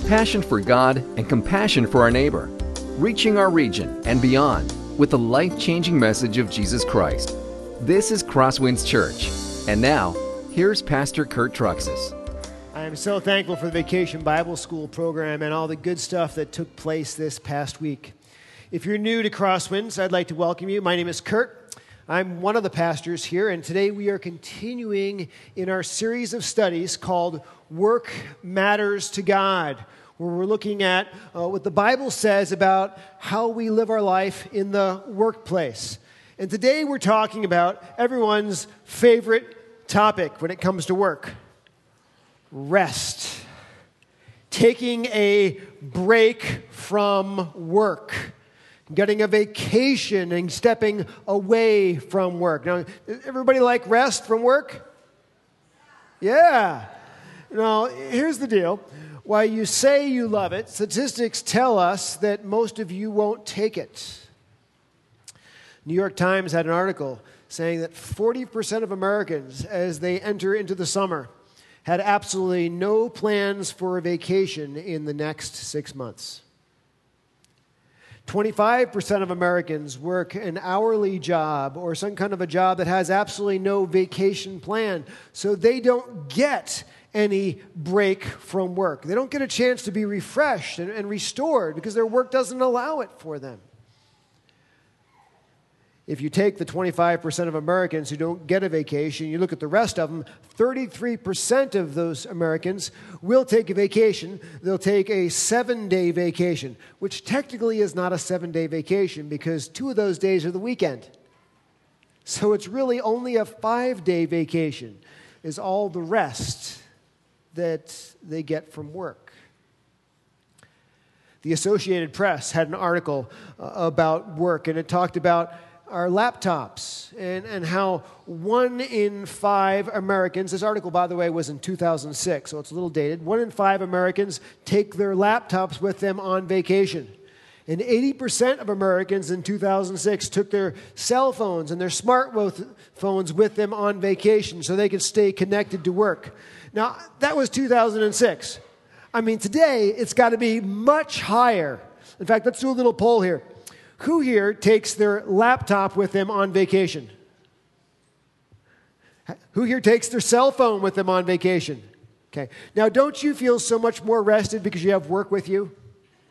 passion for God and compassion for our neighbor, reaching our region and beyond with the life-changing message of Jesus Christ. This is Crosswinds Church. And now, here's Pastor Kurt Truxas. I am so thankful for the Vacation Bible School program and all the good stuff that took place this past week. If you're new to Crosswinds, I'd like to welcome you. My name is Kurt. I'm one of the pastors here, and today we are continuing in our series of studies called Work Matters to God, where we're looking at what the Bible says about how we live our life in the workplace. And today we're talking about everyone's favorite topic when it comes to work: rest. Taking a break from work. Getting a vacation and stepping away from work. Now, everybody like rest from work? Yeah. Now, here's the deal. While you say you love it, statistics tell us that most of you won't take it. New York Times had an article saying that 40% of Americans, as they enter into the summer, had absolutely no plans for a vacation in the next 6 months. 25% of Americans work an hourly job or some kind of a job that has absolutely no vacation plan, so they don't get any break from work. They don't get a chance to be refreshed and restored because their work doesn't allow it for them. If you take the 25% of Americans who don't get a vacation, you look at the rest of them, 33% of those Americans will take a vacation. They'll take a 7-day vacation, which technically is not a 7-day vacation because 2 of those days are the weekend. So it's really only a 5-day vacation is all the rest that they get from work. The Associated Press had an article about work, and it talked about our laptops and how 1 in 5 Americans, this article, by the way, was in 2006, so it's a little dated, 1 in 5 Americans take their laptops with them on vacation. And 80% of Americans in 2006 took their cell phones and their smartphones with them on vacation so they could stay connected to work. Now, that was 2006. I mean, today, it's got to be much higher. In fact, let's do a little poll here. Who here takes their laptop with them on vacation? Who here takes their cell phone with them on vacation? Okay. Now, don't you feel so much more rested because you have work with you?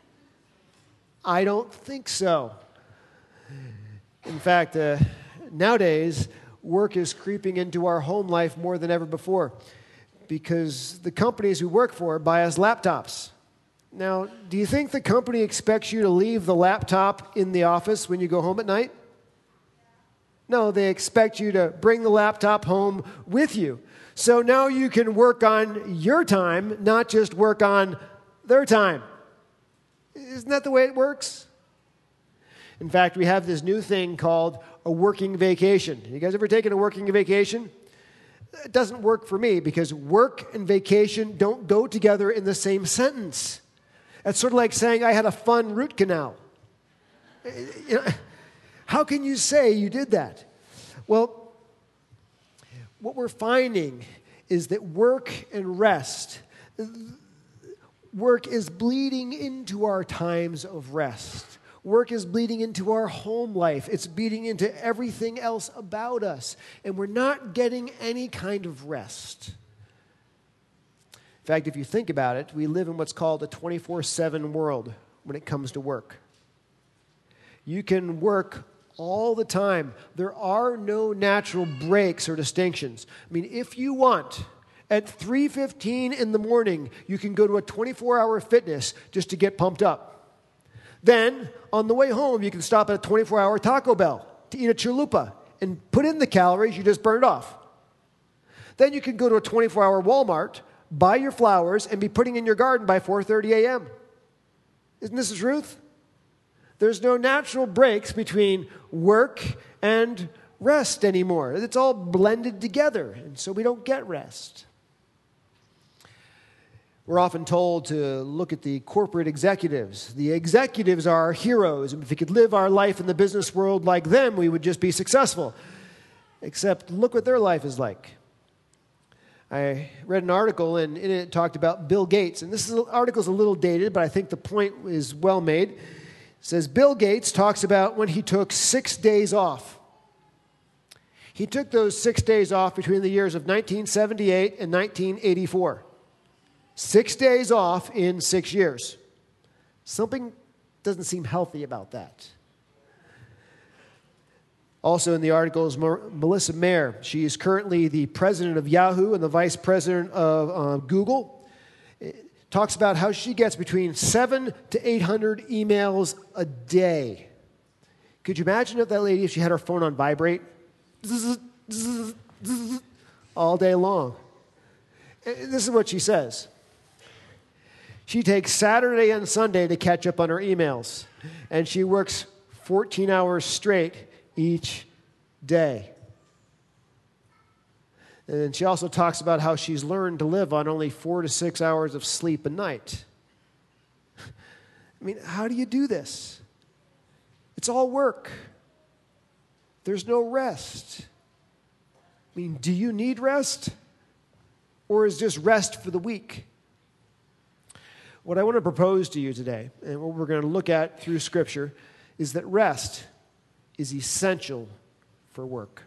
I don't think so. In fact, nowadays, work is creeping into our home life more than ever before because the companies we work for buy us laptops. Now, do you think the company expects you to leave the laptop in the office when you go home at night? No, they expect you to bring the laptop home with you. So now you can work on your time, not just work on their time. Isn't that the way it works? In fact, we have this new thing called a working vacation. You guys ever taken a working vacation? It doesn't work for me because work and vacation don't go together in the same sentence. It's sort of like saying I had a fun root canal. You know, how can you say you did that? Well, what we're finding is that work and rest, work is bleeding into our times of rest. Work is bleeding into our home life. It's bleeding into everything else about us. And we're not getting any kind of rest. In fact, if you think about it, we live in what's called a 24/7 world when it comes to work. You can work all the time. There are no natural breaks or distinctions. I mean, if you want, at 3:15 in the morning, you can go to a 24-hour fitness just to get pumped up. Then, on the way home, you can stop at a 24-hour Taco Bell to eat a chalupa and put in the calories you just burned off. Then you can go to a 24-hour Walmart, buy your flowers, and be putting in your garden by 4:30 a.m. Isn't this the truth? There's no natural breaks between work and rest anymore. It's all blended together, and so we don't get rest. We're often told to look at the corporate executives. The executives are our heroes, and if we could live our life in the business world like them, we would just be successful. Except look what their life is like. I read an article, and in it talked about Bill Gates. And this article's a little dated, but I think the point is well made. It says, Bill Gates talks about when he took 6 days off. He took those 6 days off between the years of 1978 and 1984. 6 days off in 6 years. Something doesn't seem healthy about that. Also in the article is Melissa Mayer. She is currently the president of Yahoo and the vice president of Google. It talks about how she gets between 700 to 800 emails a day. Could you imagine if that lady, if she had her phone on vibrate? All day long. And this is what she says. She takes Saturday and Sunday to catch up on her emails, and she works 14 hours straight each day. And then she also talks about how she's learned to live on only 4 to 6 hours of sleep a night. I mean, how do you do this? It's all work. There's no rest. I mean, do you need rest? Or is just rest for the weak? What I want to propose to you today, and what we're going to look at through Scripture, is that rest is essential for work.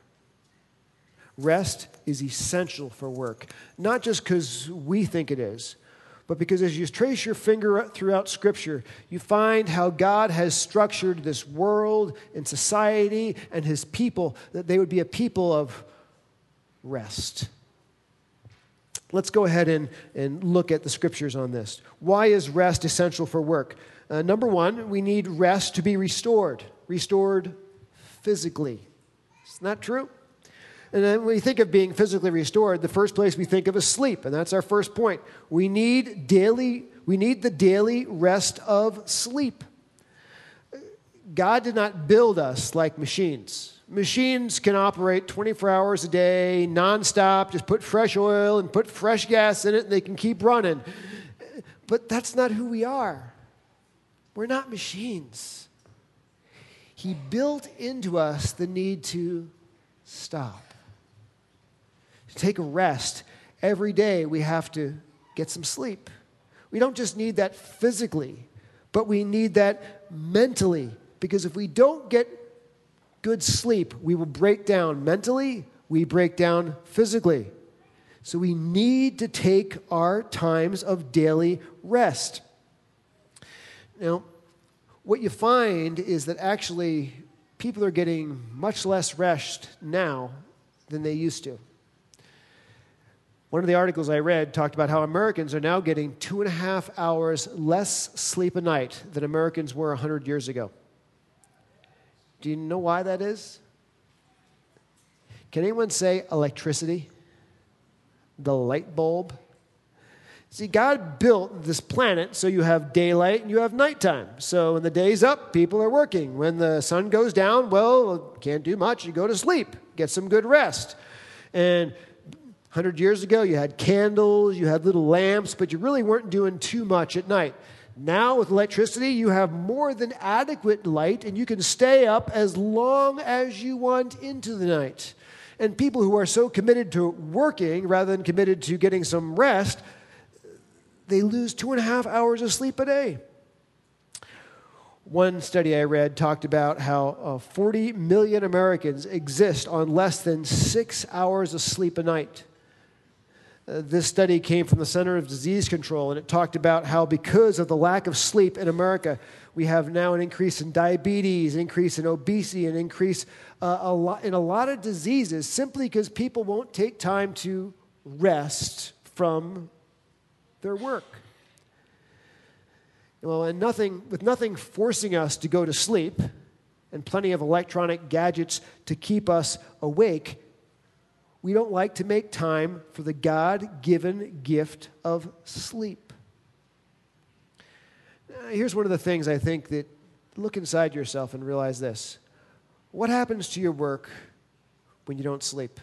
Rest is essential for work. Not just because we think it is, but because as you trace your finger throughout Scripture, you find how God has structured this world and society and His people, that they would be a people of rest. Let's go ahead and look at the Scriptures on this. Why is rest essential for work? Number one, we need rest to be restored. Restored physically. Isn't that true? And then when we think of being physically restored, the first place we think of is sleep, and that's our first point. We need the daily rest of sleep. God did not build us like machines. Machines can operate 24 hours a day, nonstop, just put fresh oil and put fresh gas in it, and they can keep running. But that's not who we are. We're not machines. He built into us the need to stop. To take a rest. Every day we have to get some sleep. We don't just need that physically, but we need that mentally. Because if we don't get good sleep, we will break down mentally, we break down physically. So we need to take our times of daily rest. Now, what you find is that actually people are getting much less rest now than they used to. One of the articles I read talked about how Americans are now getting 2.5 hours less sleep a night than Americans were 100 years ago. Do you know why that is? Can anyone say electricity? The light bulb? See, God built this planet so you have daylight and you have nighttime. So when the day's up, people are working. When the sun goes down, well, can't do much. You go to sleep, get some good rest. And 100 years ago, you had candles, you had little lamps, but you really weren't doing too much at night. Now with electricity, you have more than adequate light, and you can stay up as long as you want into the night. And people who are so committed to working rather than committed to getting some rest, they lose 2.5 hours of sleep a day. One study I read talked about how 40 million Americans exist on less than 6 hours of sleep a night. This study came from the Center of Disease Control, and it talked about how because of the lack of sleep in America, we have now an increase in diabetes, an increase in obesity, an increase in a lot of diseases simply because people won't take time to rest from their work. Well, and with nothing forcing us to go to sleep and plenty of electronic gadgets to keep us awake, we don't like to make time for the God-given gift of sleep. Here's one of the things I think that, look inside yourself and realize this. What happens to your work when you don't sleep?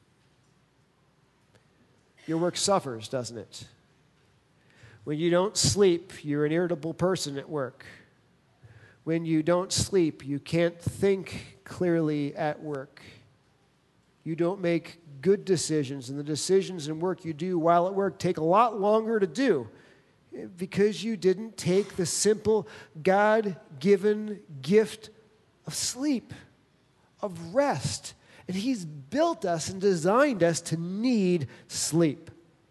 Your work suffers, doesn't it? When you don't sleep, you're an irritable person at work. When you don't sleep, you can't think clearly at work. You don't make good decisions and the decisions and work you do while at work take a lot longer to do because you didn't take the simple God-given gift of sleep, of rest. And He's built us and designed us to need sleep.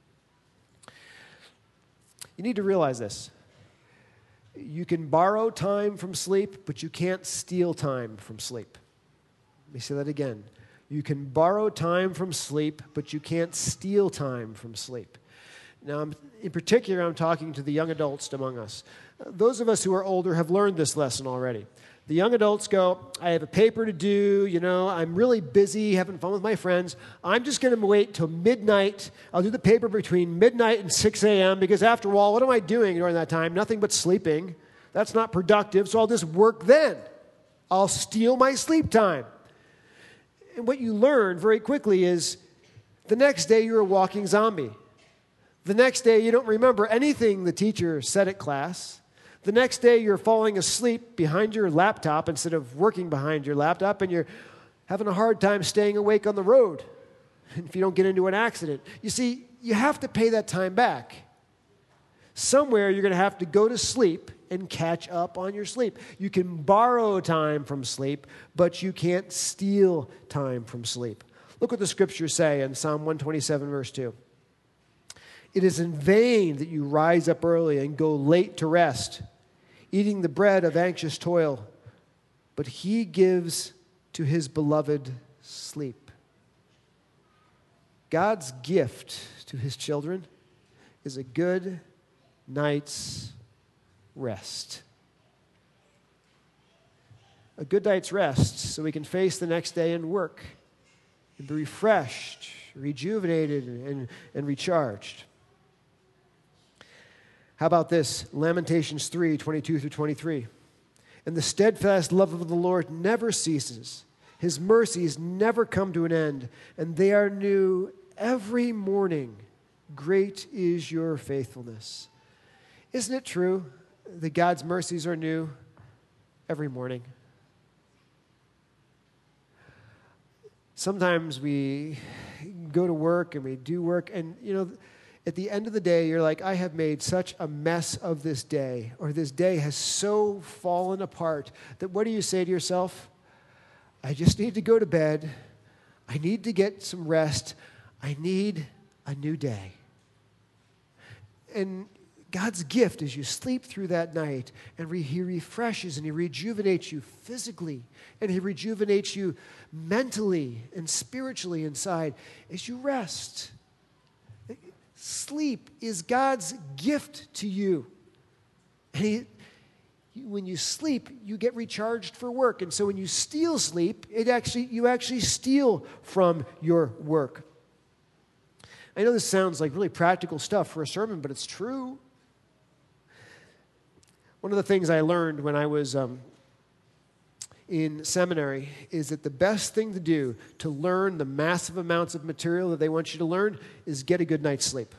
You need to realize this. You can borrow time from sleep, but you can't steal time from sleep. Let me say that again. You can borrow time from sleep, but you can't steal time from sleep. Now, in particular, I'm talking to the young adults among us. Those of us who are older have learned this lesson already. The young adults go, I have a paper to do, I'm really busy having fun with my friends. I'm just going to wait till midnight. I'll do the paper between midnight and 6 a.m. because after all, what am I doing during that time? Nothing but sleeping. That's not productive, so I'll just work then. I'll steal my sleep time. And what you learn very quickly is the next day you're a walking zombie. The next day you don't remember anything the teacher said at class. The next day you're falling asleep behind your laptop instead of working behind your laptop, and you're having a hard time staying awake on the road if you don't get into an accident. You see, you have to pay that time back. Somewhere you're going to have to go to sleep and catch up on your sleep. You can borrow time from sleep, but you can't steal time from sleep. Look what the scriptures say in Psalm 127, verse 2. It is in vain that you rise up early and go late to rest, eating the bread of anxious toil, but He gives to His beloved sleep. God's gift to His children is a good night's rest. A good night's rest so we can face the next day and work and be refreshed, rejuvenated, and recharged. How about this? Lamentations 3, 22 through 23. And the steadfast love of the Lord never ceases. His mercies never come to an end, and they are new every morning. Great is your faithfulness. Isn't it true that God's mercies are new every morning? Sometimes we go to work and we do work, and at the end of the day, you're like, I have made such a mess of this day, or this day has so fallen apart, that what do you say to yourself? I just need to go to bed. I need to get some rest. I need a new day. And God's gift is you sleep through that night, and He refreshes and He rejuvenates you physically, and He rejuvenates you mentally and spiritually inside as you rest. Sleep is God's gift to you. And when you sleep, you get recharged for work. And so when you steal sleep, you actually steal from your work. I know this sounds like really practical stuff for a sermon, but it's true. One of the things I learned when I was in seminary is that the best thing to do to learn the massive amounts of material that they want you to learn is get a good night's sleep.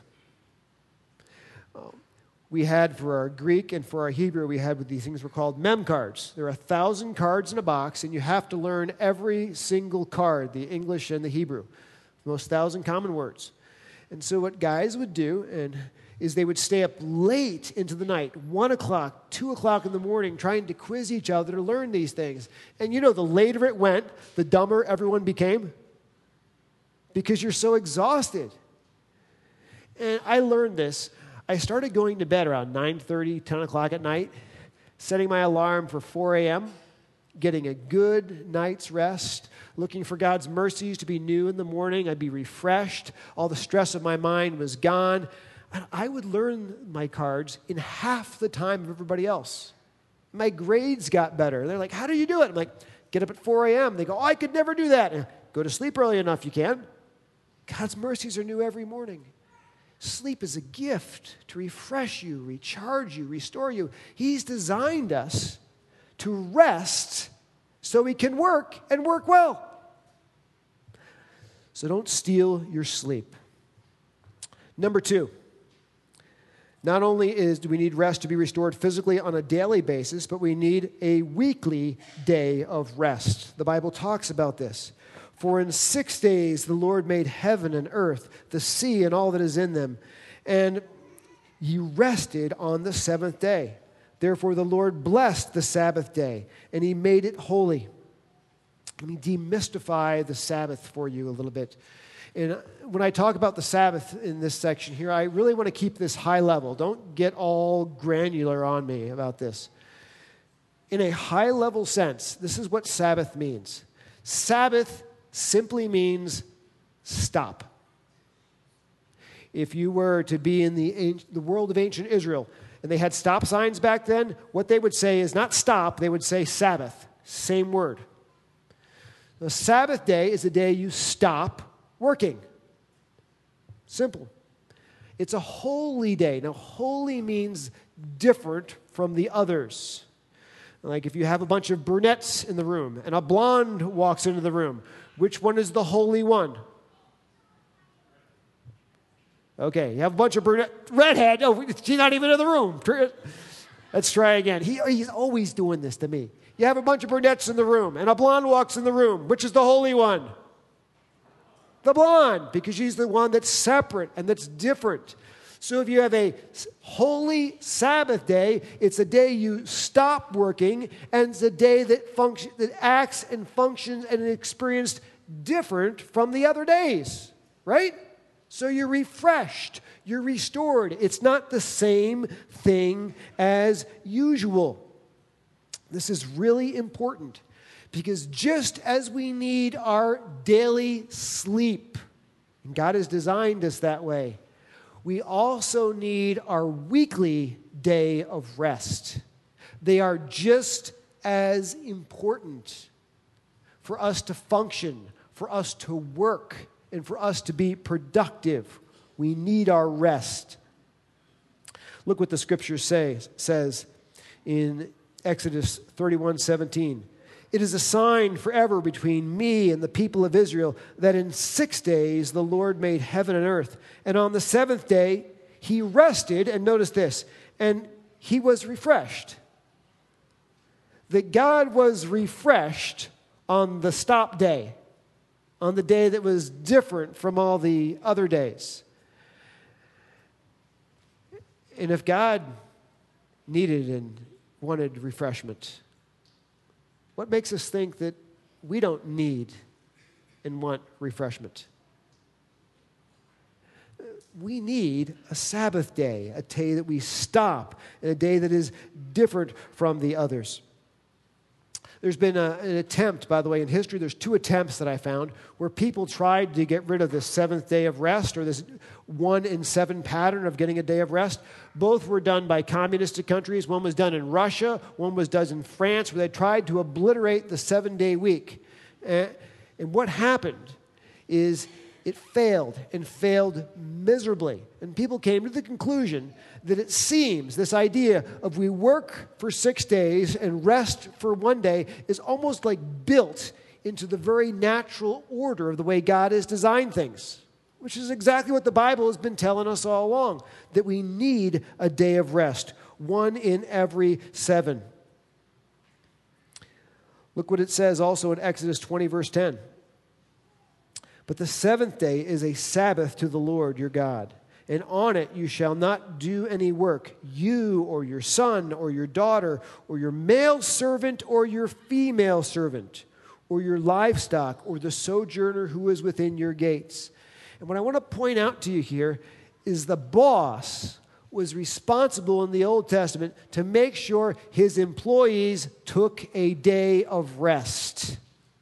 We had for our Greek and for our Hebrew, we had what these things were called mem cards. There are 1,000 cards in a box, and you have to learn every single card, the English and the Hebrew, those 1,000 common words. And so what guys would do is they would stay up late into the night, 1 o'clock, 2 o'clock in the morning, trying to quiz each other to learn these things. And the later it went, the dumber everyone became, because you're so exhausted. And I learned this. I started going to bed around 9:30, 10 o'clock at night, setting my alarm for 4 a.m., getting a good night's rest, looking for God's mercies to be new in the morning. I'd be refreshed. All the stress of my mind was gone. And I would learn my cards in half the time of everybody else. My grades got better. They're like, how do you do it? I'm like, get up at 4 a.m. They go, I could never do that. Go to sleep early enough, you can. God's mercies are new every morning. Sleep is a gift to refresh you, recharge you, restore you. He's designed us to rest so we can work and work well. So don't steal your sleep. Number 2, Not only do we need rest to be restored physically on a daily basis, but we need a weekly day of rest. The Bible talks about this. For in 6 days the Lord made heaven and earth, the sea and all that is in them, and He rested on the seventh day. Therefore the Lord blessed the Sabbath day, and He made it holy. Let me demystify the Sabbath for you a little bit. And when I talk about the Sabbath in this section here, I really want to keep this high level. Don't get all granular on me about this. In a high level sense, this is what Sabbath means. Sabbath simply means stop. If you were to be in the world of ancient Israel, and they had stop signs back then, what they would say is not stop, they would say Sabbath. Same word. The Sabbath day is the day you stop working. Simple. It's a holy day. Now, holy means different from the others. Like if you have a bunch of brunettes in the room and a blonde walks into the room, which one is the holy one? Okay, you have a bunch of redhead. Oh, she's not even in the room. Let's try again. He's always doing this to me. You have a bunch of brunettes in the room and a blonde walks in the room. Which is the holy one? The blonde, because she's the one that's separate and that's different. So if you have a holy Sabbath day, it's a day you stop working, and it's a day that acts and functions and is experienced different from the other days, right? So you're refreshed, you're restored. It's not the same thing as usual. This is really important. Because just as we need our daily sleep, and God has designed us that way, we also need our weekly day of rest. They are just as important for us to function, for us to work, and for us to be productive. We need our rest. Look what the Scripture says in Exodus 31:17. It is a sign forever between me and the people of Israel that in 6 days the Lord made heaven and earth. And on the seventh day He rested, and notice this, and He was refreshed. That God was refreshed on the stop day, on the day that was different from all the other days. And if God needed and wanted refreshment, what makes us think that we don't need and want refreshment? We need a Sabbath day, a day that we stop, and a day that is different from the others. There's been an attempt, by the way, in history, there's 2 attempts that I found where people tried to get rid of this seventh day of rest, or this 1 in 7 pattern of getting a day of rest. Both were done by communistic countries. One was done in Russia. One was done in France, where they tried to obliterate the 7-day week. And what happened is it failed, and failed miserably. And people came to the conclusion that it seems this idea of we work for 6 days and rest for 1 day is almost like built into the very natural order of the way God has designed things, which is exactly what the Bible has been telling us all along, that we need a day of rest, 1 in every 7. Look what it says also in Exodus 20, verse 10. But the seventh day is a Sabbath to the Lord your God, and on it you shall not do any work, you or your son or your daughter or your male servant or your female servant or your livestock or the sojourner who is within your gates. And what I want to point out to you here is the boss was responsible in the Old Testament to make sure his employees took a day of rest.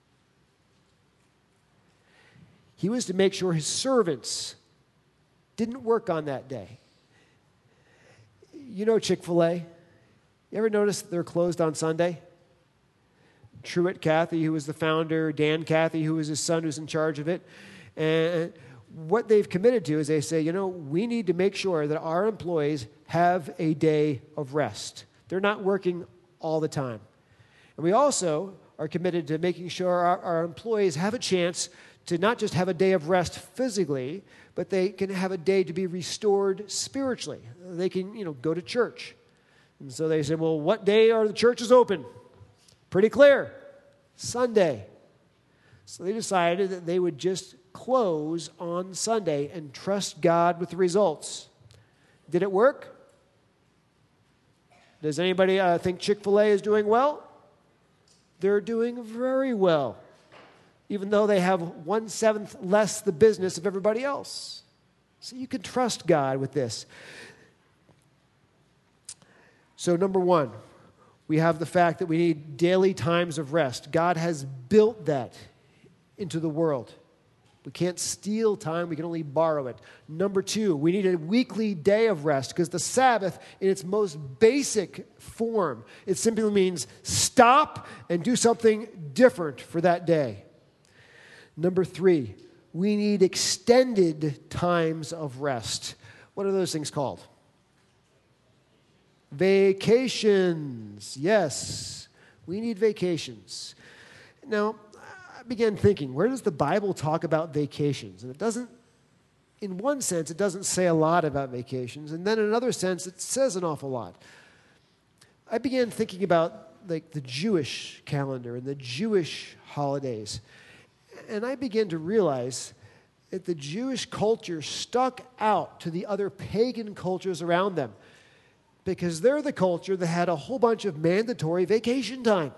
He was to make sure his servants didn't work on that day. You know Chick-fil-A? You ever notice they're closed on Sunday? Truett Cathy, who was the founder, Dan Cathy, who was his son, who's in charge of it. And what they've committed to is they say, we need to make sure that our employees have a day of rest. They're not working all the time. And we also are committed to making sure our employees have a chance to not just have a day of rest physically, but they can have a day to be restored spiritually. They can, go to church. And so they said, well, what day are the churches open? Pretty clear. Sunday. So they decided that they would just close on Sunday and trust God with the results. Did it work? Does anybody think Chick-fil-A is doing well? They're doing very well, even though they have 1/7 less the business of everybody else. So you can trust God with this. So number one, we have the fact that we need daily times of rest. God has built that into the world. We can't steal time, we can only borrow it. Number two, we need a weekly day of rest because the Sabbath, in its most basic form, it simply means stop and do something different for that day. Number three, we need extended times of rest. What are those things called? Vacations. Yes, we need vacations. Now, I began thinking, where does the Bible talk about vacations? And it doesn't, in one sense, it doesn't say a lot about vacations. And then in another sense, it says an awful lot. I began thinking about the Jewish calendar and the Jewish holidays. And I began to realize that the Jewish culture stuck out to the other pagan cultures around them because they're the culture that had a whole bunch of mandatory vacation time.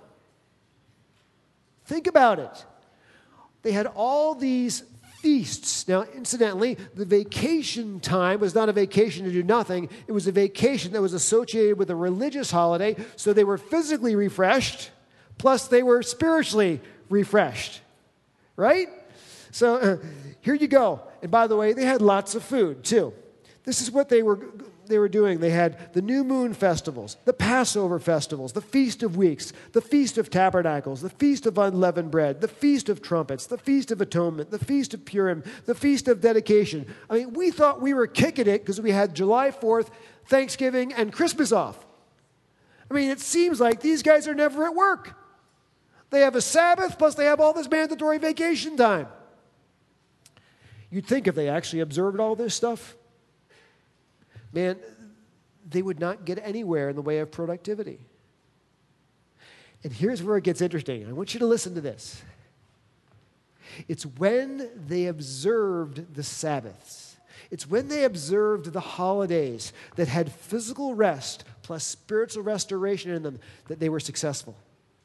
Think about it. They had all these feasts. Now, incidentally, the vacation time was not a vacation to do nothing. It was a vacation that was associated with a religious holiday, so they were physically refreshed, plus they were spiritually refreshed. Right? So here you go. And by the way, they had lots of food, too. This is what they were doing. They had the new moon festivals, the Passover festivals, the Feast of Weeks, the Feast of Tabernacles, the Feast of Unleavened Bread, the Feast of Trumpets, the Feast of Atonement, the Feast of Purim, the Feast of Dedication. I mean, we thought we were kicking it because we had July 4th, Thanksgiving, and Christmas off. I mean, it seems like these guys are never at work. They have a Sabbath, plus they have all this mandatory vacation time. You'd think if they actually observed all this stuff, man, they would not get anywhere in the way of productivity. And here's where it gets interesting. I want you to listen to this. It's when they observed the Sabbaths. It's when they observed the holidays that had physical rest plus spiritual restoration in them that they were successful.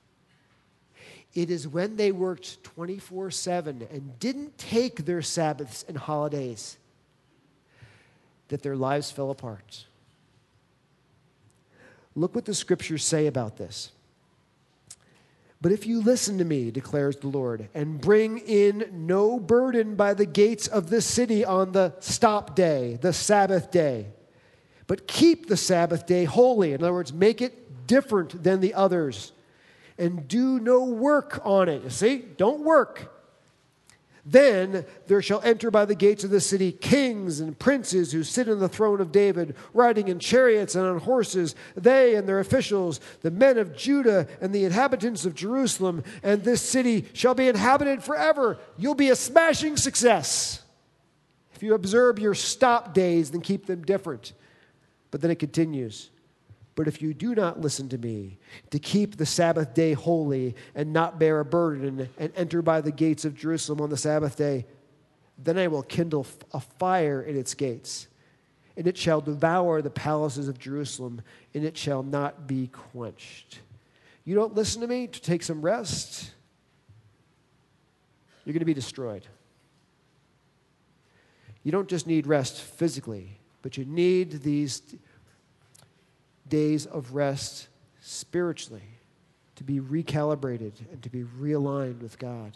It is when they worked 24/7 and didn't take their Sabbaths and holidays that their lives fell apart. Look what the scriptures say about this. But if you listen to me, declares the Lord, and bring in no burden by the gates of this city on the stop day, the Sabbath day, but keep the Sabbath day holy. In other words, make it different than the others. And do no work on it. You see? Don't work. Then there shall enter by the gates of the city kings and princes who sit on the throne of David, riding in chariots and on horses, they and their officials, the men of Judah and the inhabitants of Jerusalem, and this city shall be inhabited forever. You'll be a smashing success. If you observe your stop days, then keep them different. But then it continues. But if you do not listen to me, to keep the Sabbath day holy and not bear a burden and enter by the gates of Jerusalem on the Sabbath day, then I will kindle a fire in its gates, and it shall devour the palaces of Jerusalem, and it shall not be quenched. You don't listen to me to take some rest, you're going to be destroyed. You don't just need rest physically, but you need these days of rest spiritually to be recalibrated and to be realigned with God.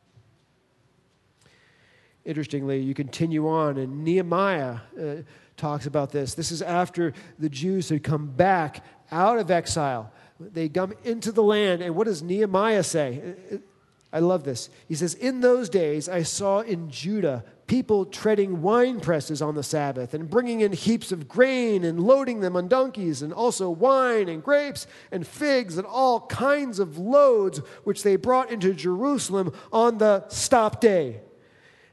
Interestingly, you continue on, and Nehemiah talks about this. This is after the Jews had come back out of exile. They come into the land, and what does Nehemiah say? I love this. He says, in those days I saw in Judah people treading wine presses on the Sabbath and bringing in heaps of grain and loading them on donkeys, and also wine and grapes and figs and all kinds of loads which they brought into Jerusalem on the stop day.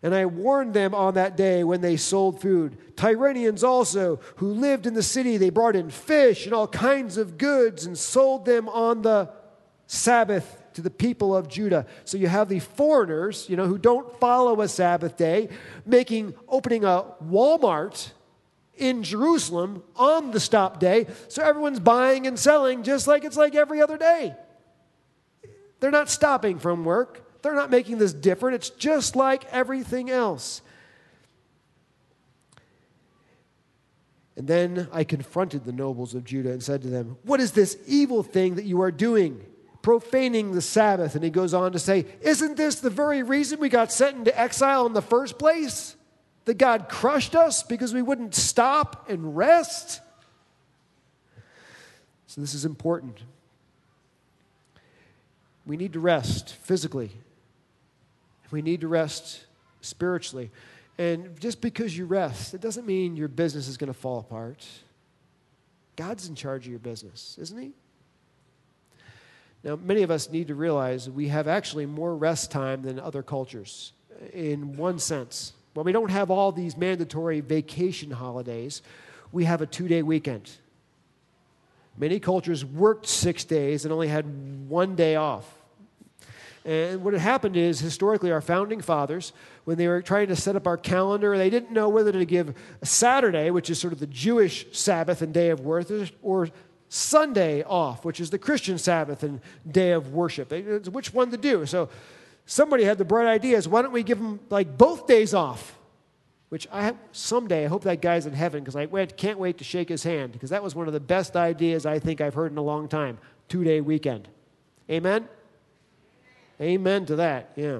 And I warned them on that day when they sold food. Tyrians also, who lived in the city, they brought in fish and all kinds of goods and sold them on the Sabbath to the people of Judah. So you have the foreigners, who don't follow a Sabbath day, opening a Walmart in Jerusalem on the stop day. So everyone's buying and selling just like it's like every other day. They're not stopping from work. They're not making this different. It's just like everything else. And then I confronted the nobles of Judah and said to them, "What is this evil thing that you are doing, profaning the Sabbath?" And he goes on to say, "Isn't this the very reason we got sent into exile in the first place? That God crushed us because we wouldn't stop and rest?" So this is important. We need to rest physically. We need to rest spiritually. And just because you rest, it doesn't mean your business is going to fall apart. God's in charge of your business, isn't he? Now, many of us need to realize we have actually more rest time than other cultures in one sense. While we don't have all these mandatory vacation holidays, we have a 2-day weekend. Many cultures worked 6 days and only had 1 day off. And what had happened is, historically, our founding fathers, when they were trying to set up our calendar, they didn't know whether to give a Saturday, which is sort of the Jewish Sabbath and day of worship, or Sunday off, which is the Christian Sabbath and day of worship. Which one to do? So somebody had the bright idea, why don't we give them both days off? Which someday, I hope that guy's in heaven, because I can't wait to shake his hand, because that was one of the best ideas I think I've heard in a long time. 2-day weekend. Amen? Amen to that, yeah.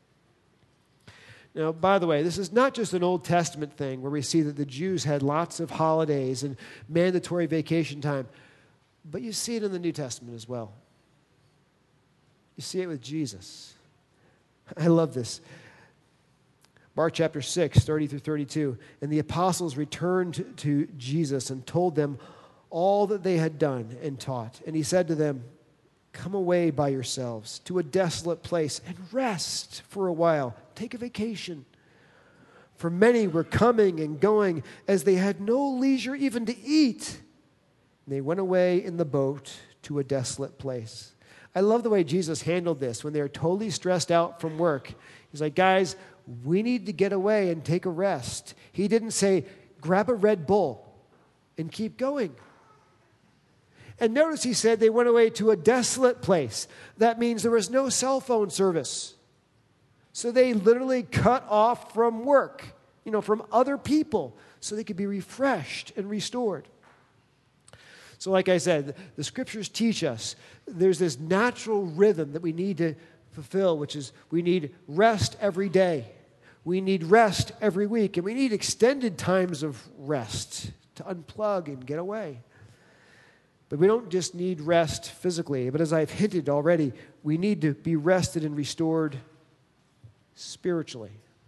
Now, by the way, this is not just an Old Testament thing where we see that the Jews had lots of holidays and mandatory vacation time, but you see it in the New Testament as well. You see it with Jesus. I love this. Mark chapter 6, 30 through 32. And the apostles returned to Jesus and told them all that they had done and taught. And he said to them, "Come away by yourselves to a desolate place and rest for a while. Take a vacation." For many were coming and going as they had no leisure even to eat. And they went away in the boat to a desolate place. I love the way Jesus handled this when they were totally stressed out from work. He's like, "Guys, we need to get away and take a rest." He didn't say, "Grab a Red Bull and keep going." And notice he said they went away to a desolate place. That means there was no cell phone service. So they literally cut off from work, from other people, so they could be refreshed and restored. So like I said, the scriptures teach us there's this natural rhythm that we need to fulfill, which is we need rest every day. We need rest every week, and we need extended times of rest to unplug and get away. But we don't just need rest physically, but as I've hinted already, we need to be rested and restored spiritually.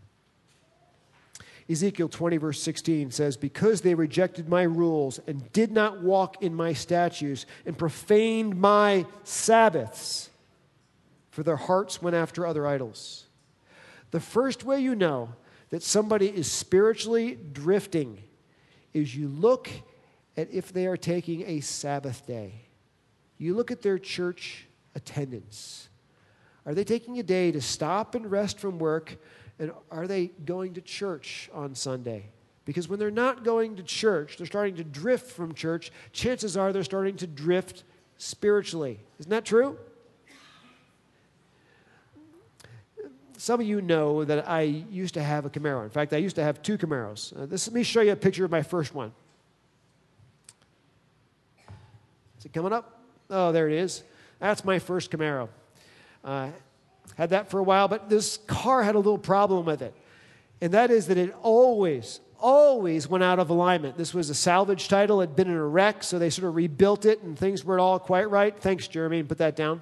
Ezekiel 20, verse 16 says, "Because they rejected my rules and did not walk in my statutes and profaned my Sabbaths, for their hearts went after other idols." The first way you know that somebody is spiritually drifting is you look at if they are taking a Sabbath day. You look at their church attendance. Are they taking a day to stop and rest from work, and are they going to church on Sunday? Because when they're not going to church, they're starting to drift from church. Chances are they're starting to drift spiritually. Isn't that true? Some of you know that I used to have a Camaro. In fact, I used to have 2 Camaros. Let me show you a picture of my first one. Is it coming up? Oh, there it is. That's my first Camaro. Had that for a while, but this car had a little problem with it. And that is that it always went out of alignment. This was a salvage title. It had been in a wreck, so they sort of rebuilt it, and things weren't all quite right. Thanks, Jeremy, put that down.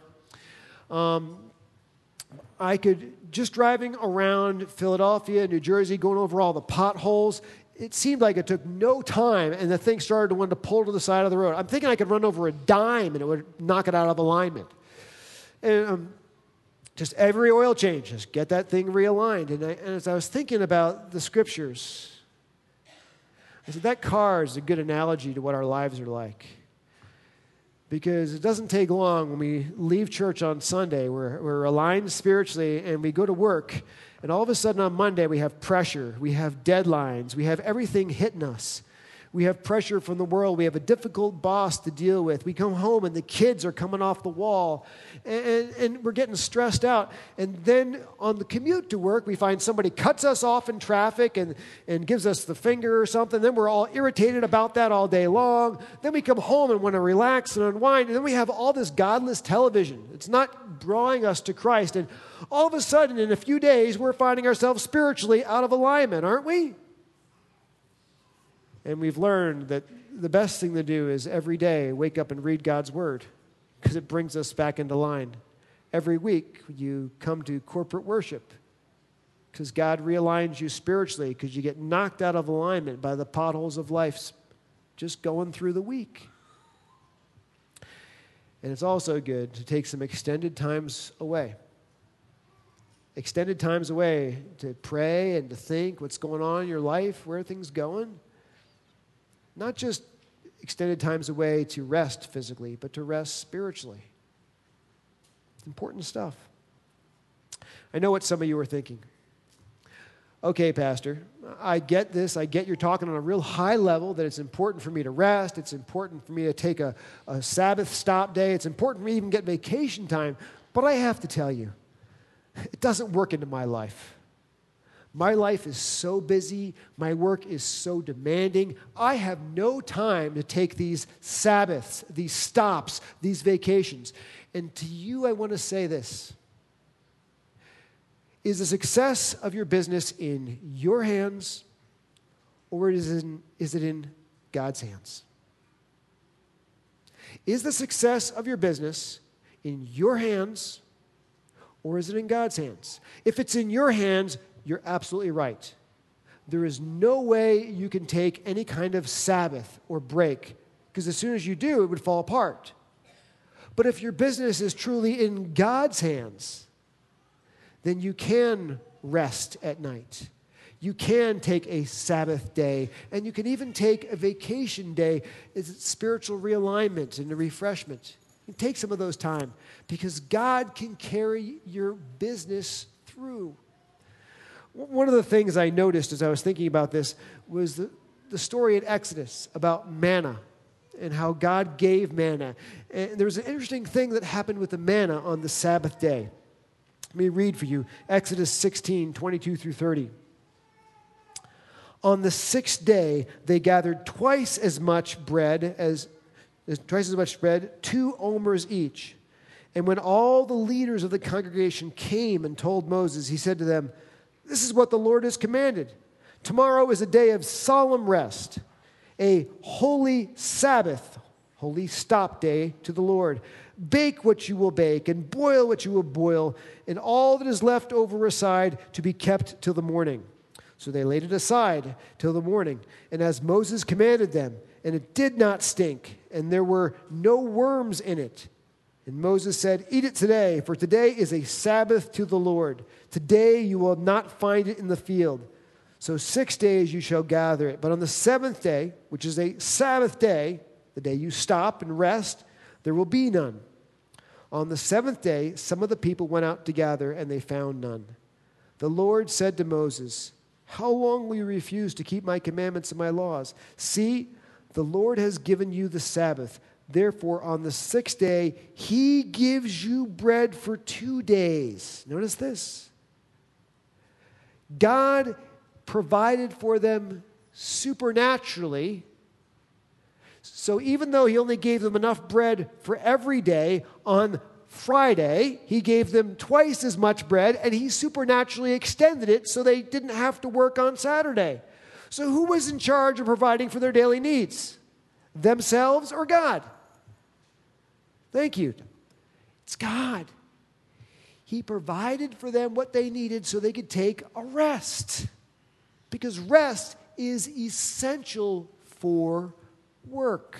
I could, just driving around Philadelphia, New Jersey, going over all the potholes, it seemed like it took no time, and the thing started to want to pull to the side of the road. I'm thinking I could run over a dime, and it would knock it out of alignment. And Just every oil change, just get that thing realigned. And as I was thinking about the scriptures, I said, that car is a good analogy to what our lives are like. Because it doesn't take long when we leave church on Sunday, we're aligned spiritually, and we go to work, and all of a sudden on Monday we have pressure, we have deadlines, we have everything hitting us. We have pressure from the world. We have a difficult boss to deal with. We come home and the kids are coming off the wall and we're getting stressed out. And then on the commute to work, we find somebody cuts us off in traffic and gives us the finger or something. Then we're all irritated about that all day long. Then we come home and want to relax and unwind. And then we have all this godless television. It's not drawing us to Christ. And all of a sudden, in a few days, we're finding ourselves spiritually out of alignment, aren't we? And we've learned that the best thing to do is every day wake up and read God's Word because it brings us back into line. Every week you come to corporate worship because God realigns you spiritually because you get knocked out of alignment by the potholes of life just going through the week. And it's also good to take some extended times away. Extended times away to pray and to think what's going on in your life, where are things going. Not just extended times away to rest physically, but to rest spiritually. It's important stuff. I know what some of you are thinking. Okay, Pastor, I get this. I get you're talking on a real high level that it's important for me to rest. It's important for me to take a Sabbath stop day. It's important for me to even get vacation time. But I have to tell you, it doesn't work into my life. My life is so busy. My work is so demanding. I have no time to take these Sabbaths, these stops, these vacations. And to you, I want to say this. Is the success of your business in your hands, or is it in God's hands? Is the success of your business in your hands, or is it in God's hands? If it's in your hands, you're absolutely right. There is no way you can take any kind of Sabbath or break, because as soon as you do, it would fall apart. But if your business is truly in God's hands, then you can rest at night. You can take a Sabbath day, and you can even take a vacation day. It's spiritual realignment and a refreshment. You take some of those time, because God can carry your business through. One of the things I noticed as I was thinking about this was the story in Exodus about manna and how God gave manna. And there was an interesting thing that happened with the manna on the Sabbath day. Let me read for you Exodus 16, 22 through 30. On the sixth day, they gathered twice as much bread, 2 omers each. And when all the leaders of the congregation came and told Moses, he said to them, "This is what the Lord has commanded. Tomorrow is a day of solemn rest, a holy Sabbath, holy stop day to the Lord. Bake what you will bake and boil what you will boil, and all that is left over aside to be kept till the morning." So they laid it aside till the morning, and as Moses commanded them, and it did not stink, and there were no worms in it. And Moses said, "Eat it today, for today is a Sabbath to the Lord. Today you will not find it in the field. So 6 days you shall gather it. But on the seventh day, which is a Sabbath day, the day you stop and rest, there will be none." On the seventh day, some of the people went out to gather, and they found none. The Lord said to Moses, "How long will you refuse to keep my commandments and my laws? See, the Lord has given you the Sabbath. Therefore, on the sixth day, he gives you bread for 2 days." Notice this. God provided for them supernaturally. So even though he only gave them enough bread for every day, on Friday, he gave them twice as much bread, and he supernaturally extended it so they didn't have to work on Saturday. So who was in charge of providing for their daily needs? Themselves or God? Thank you. It's God. He provided for them what they needed so they could take a rest. Because rest is essential for work.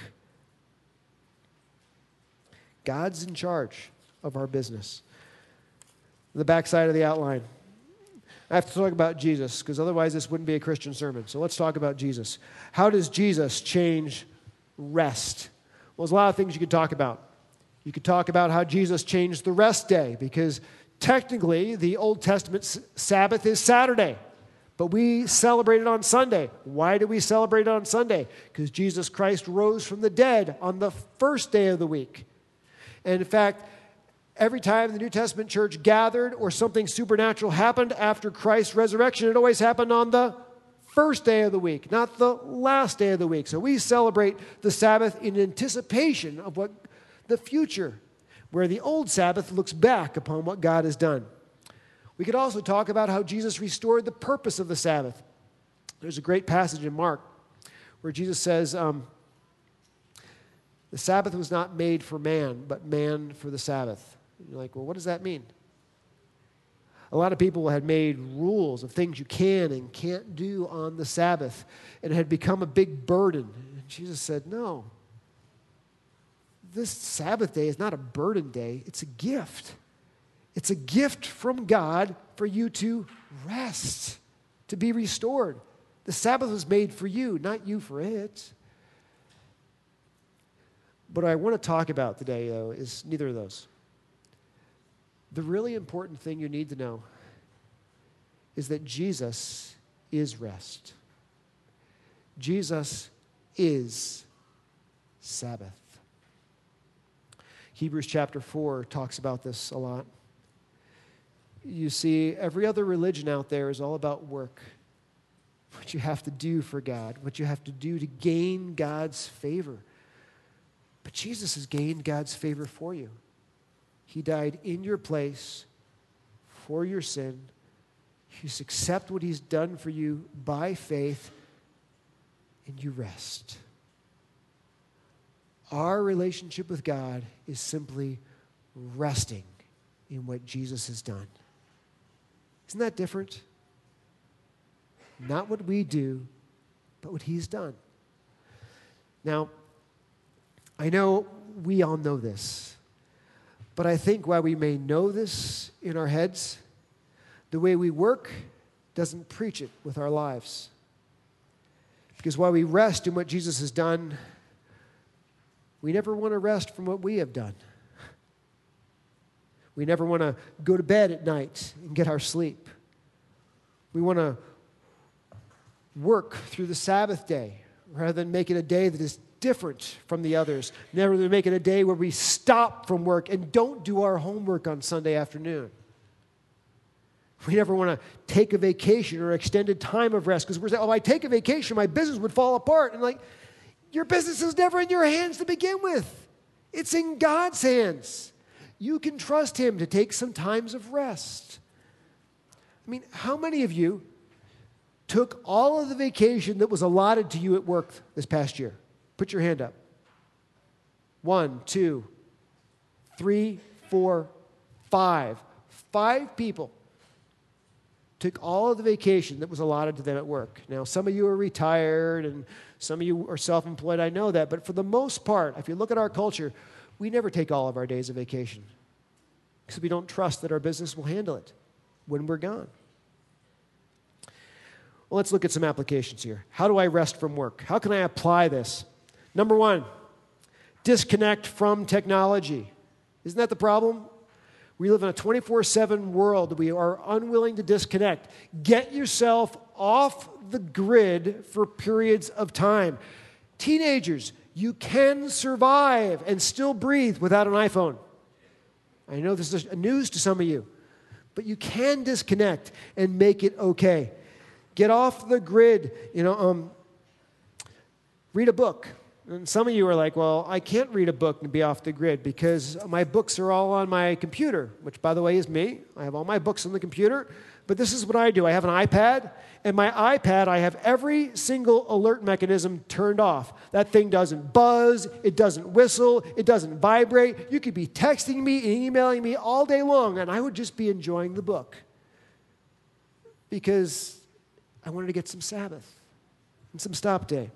God's in charge of our business. the backside of the outline. I have to talk about Jesus, because otherwise this wouldn't be a Christian sermon. So let's talk about Jesus. How does Jesus change rest? Well, there's a lot of things you could talk about. You could talk about how Jesus changed the rest day, because technically the Old Testament Sabbath is Saturday, but we celebrate it on Sunday. Why do we celebrate it on Sunday? Because Jesus Christ rose from the dead on the first day of the week. And in fact, every time the New Testament church gathered or something supernatural happened after Christ's resurrection, it always happened on the first day of the week, not the last day of the week. So we celebrate the Sabbath in anticipation of what the future, where the old Sabbath looks back upon what God has done. We could also talk about how Jesus restored the purpose of the Sabbath. There's a great passage in Mark where Jesus says, the Sabbath was not made for man, but man for the Sabbath. And you're like, well, what does that mean? A lot of people had made rules of things you can and can't do on the Sabbath, and it had become a big burden. And Jesus said, no. This Sabbath day is not a burden day. It's a gift. It's a gift from God for you to rest, to be restored. The Sabbath was made for you, not you for it. But what I want to talk about today, though, is neither of those. The really important thing you need to know is that Jesus is rest. Jesus is Sabbath. Hebrews chapter 4 talks about this a lot. You see, every other religion out there is all about work. What you have to do for God, what you have to do to gain God's favor. But Jesus has gained God's favor for you. He died in your place for your sin. You just accept what he's done for you by faith, and you rest. Our relationship with God is simply resting in what Jesus has done. Isn't that different? Not what we do, but what he's done. Now, I know we all know this, but I think while we may know this in our heads, the way we work doesn't preach it with our lives. Because while we rest in what Jesus has done, we never want to rest from what we have done. We never want to go to bed at night and get our sleep. We want to work through the Sabbath day rather than make it a day that is different from the others. Never to make it a day where we stop from work and don't do our homework on Sunday afternoon. We never want to take a vacation or extended time of rest because we're saying, oh, I take a vacation, my business would fall apart. And like, your business is never in your hands to begin with. It's in God's hands. You can trust him to take some times of rest. I mean, how many of you took all of the vacation that was allotted to you at work this past year? Put your hand up. 1, 2, 3, 4, 5. 5 people took all of the vacation that was allotted to them at work. Now, some of you are retired and some of you are self-employed. I know that. But for the most part, if you look at our culture, we never take all of our days of vacation because we don't trust that our business will handle it when we're gone. Well, let's look at some applications here. How do I rest from work? How can I apply this? Number 1, disconnect from technology. Isn't that the problem? We live in a 24/7 world. We are unwilling to disconnect. Get yourself off the grid for periods of time. Teenagers, you can survive and still breathe without an iPhone. I know this is news to some of you, but you can disconnect and make it okay. Get off the grid. Read a book. And some of you are like, well, I can't read a book and be off the grid because my books are all on my computer, which, by the way, is me. I have all my books on the computer. But this is what I do. I have an iPad, and my iPad, I have every single alert mechanism turned off. That thing doesn't buzz. It doesn't whistle. It doesn't vibrate. You could be texting me and emailing me all day long, and I would just be enjoying the book because I wanted to get some Sabbath and some stop day.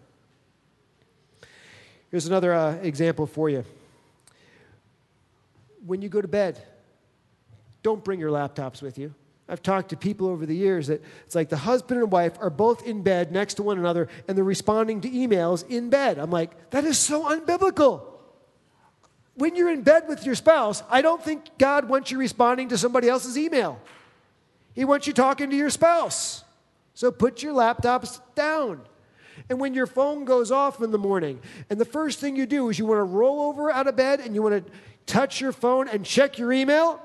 Here's another example for you. When you go to bed, Don't bring your laptops with you. I've talked to people over the years that it's like the husband and wife are both in bed next to one another and they're responding to emails in bed. I'm like, that is so unbiblical. When you're in bed with your spouse, I don't think God wants you responding to somebody else's email. He wants you talking to your spouse. So put your laptops down. And when your phone goes off in the morning, and the first thing you do is you want to roll over out of bed and you want to touch your phone and check your email,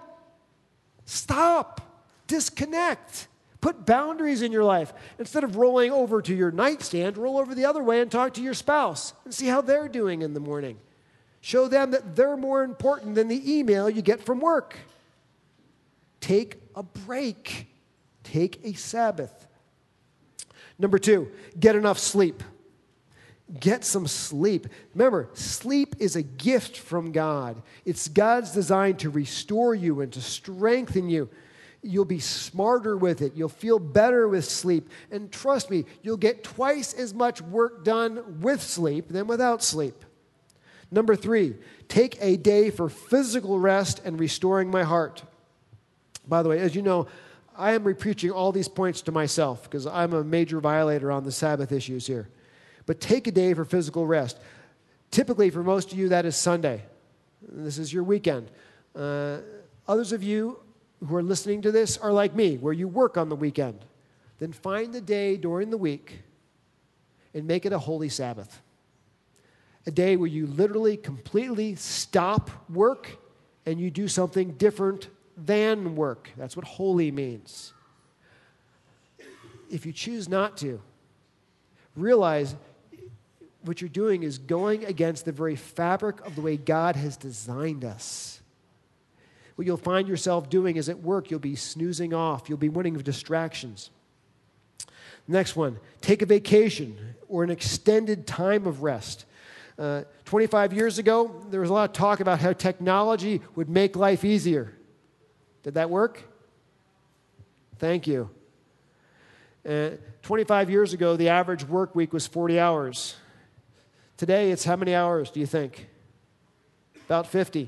stop. Disconnect. Put boundaries in your life. Instead of rolling over to your nightstand, roll over the other way and talk to your spouse and see how they're doing in the morning. Show them that they're more important than the email you get from work. Take a break. Take a Sabbath. Number 2, get enough sleep. Get some sleep. Remember, sleep is a gift from God. It's God's design to restore you and to strengthen you. You'll be smarter with it. You'll feel better with sleep. And trust me, you'll get twice as much work done with sleep than without sleep. Number 3, take a day for physical rest and restoring my heart. By the way, as you know, I am repreaching all these points to myself because I'm a major violator on the Sabbath issues here. But take a day for physical rest. Typically, for most of you, that is Sunday. This is your weekend. Others of you who are listening to this are like me, where you work on the weekend. Then find the day during the week and make it a holy Sabbath. A day where you literally completely stop work and you do something different than work. That's what holy means. If you choose not to, realize what you're doing is going against the very fabric of the way God has designed us. What you'll find yourself doing is at work, you'll be snoozing off. You'll be winning with distractions. Next one, take a vacation or an extended time of rest. 25 years ago, there was a lot of talk about how technology would make life easier. Did that work? Thank you. 25 years ago, the average work week was 40 hours. Today, it's how many hours, do you think? About 50.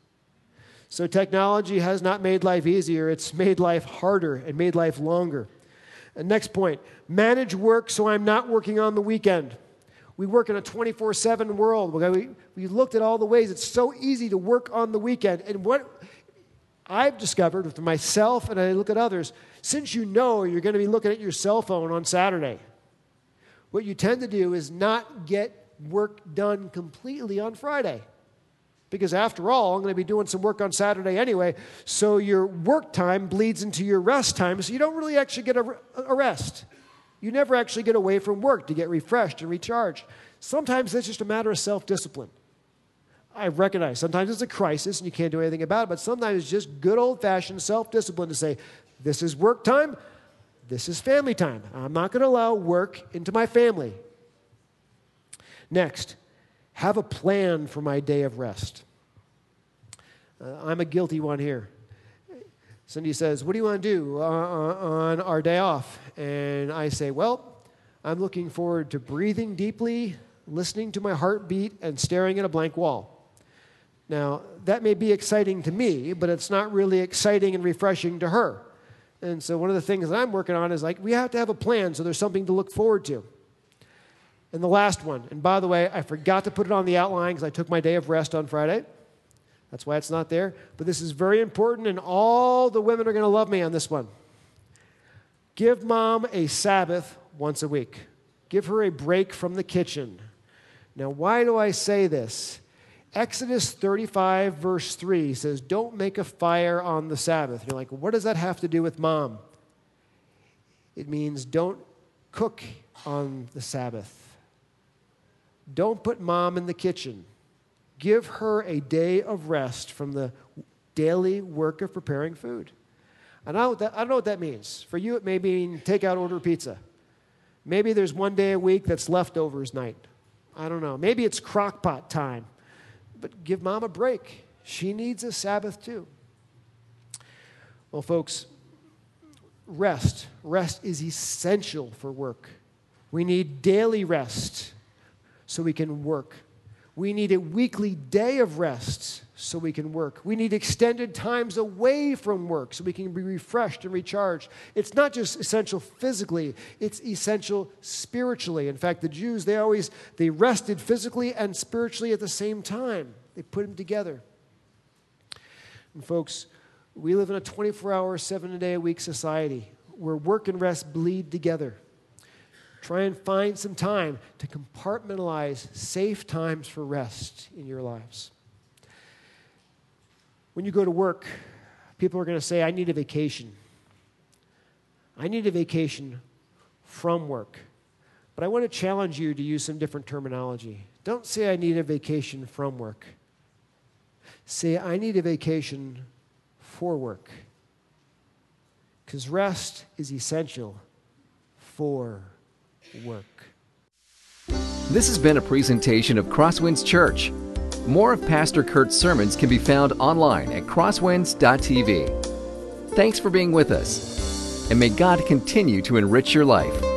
So technology has not made life easier. It's made life harder and made life longer. Next point, manage work so I'm not working on the weekend. We work in a 24/7 world. We looked at all the ways it's so easy to work on the weekend. And what I've discovered with myself and I look at others, since you know you're going to be looking at your cell phone on Saturday, what you tend to do is not get work done completely on Friday. Because after all, I'm going to be doing some work on Saturday anyway, so your work time bleeds into your rest time, so you don't really actually get a rest. You never actually get away from work to get refreshed and recharged. Sometimes it's just a matter of self-discipline. I recognize sometimes it's a crisis and you can't do anything about it, but sometimes it's just good old-fashioned self-discipline to say, this is work time, this is family time. I'm not going to allow work into my family. Next, have a plan for my day of rest. I'm a guilty one here. Cindy says, what do you want to do on our day off? And I say, well, I'm looking forward to breathing deeply, listening to my heartbeat, and staring at a blank wall. Now, that may be exciting to me, but it's not really exciting and refreshing to her. And so one of the things that I'm working on is like, we have to have a plan so there's something to look forward to. And the last one, and by the way, I forgot to put it on the outline because I took my day of rest on Friday. That's why it's not there. But this is very important, and all the women are going to love me on this one. Give mom a Sabbath once a week. Give her a break from the kitchen. Now, why do I say this? Exodus 35, verse 3 says, don't make a fire on the Sabbath. You're like, what does that have to do with mom? It means don't cook on the Sabbath. Don't put mom in the kitchen. Give her a day of rest from the daily work of preparing food. And I don't know what that means. For you, it may mean take out, order pizza. Maybe there's one day a week that's leftovers night. I don't know. Maybe it's crock pot time. But give mom a break. She needs a Sabbath too. Well, folks, rest. Rest is essential for work. We need daily rest so we can work. We need a weekly day of rest so we can work. We need extended times away from work so we can be refreshed and recharged. It's not just essential physically, it's essential spiritually. In fact, the Jews, they rested physically and spiritually at the same time. They put them together. And folks, we live in a 24-hour, 7-day-a-week society where work and rest bleed together. Try and find some time to compartmentalize safe times for rest in your lives. When you go to work, people are going to say, I need a vacation. I need a vacation from work. But I want to challenge you to use some different terminology. Don't say I need a vacation from work. Say I need a vacation for work. Because rest is essential for work. This has been a presentation of Crosswinds Church. More of Pastor Kurt's sermons can be found online at crosswinds.tv. Thanks for being with us, and may God continue to enrich your life.